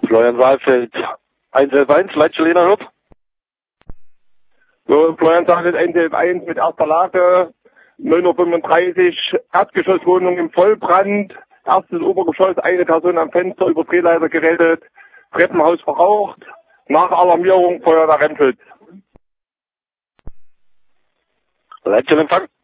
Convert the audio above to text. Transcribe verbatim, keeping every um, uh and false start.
Florian Saalfeld, eins elf eins, Leitstelle hört. So, Florian Saalfeld, eins elf eins mit erster Lage, neun Uhr fünfunddreißig, Erdgeschosswohnung im Vollbrand, erstes Obergeschoss, eine Person am Fenster, über Drehleiter gerettet, Treppenhaus verraucht, nach Alarmierung Feuer nach Remfeld. Leitstelle Empfang.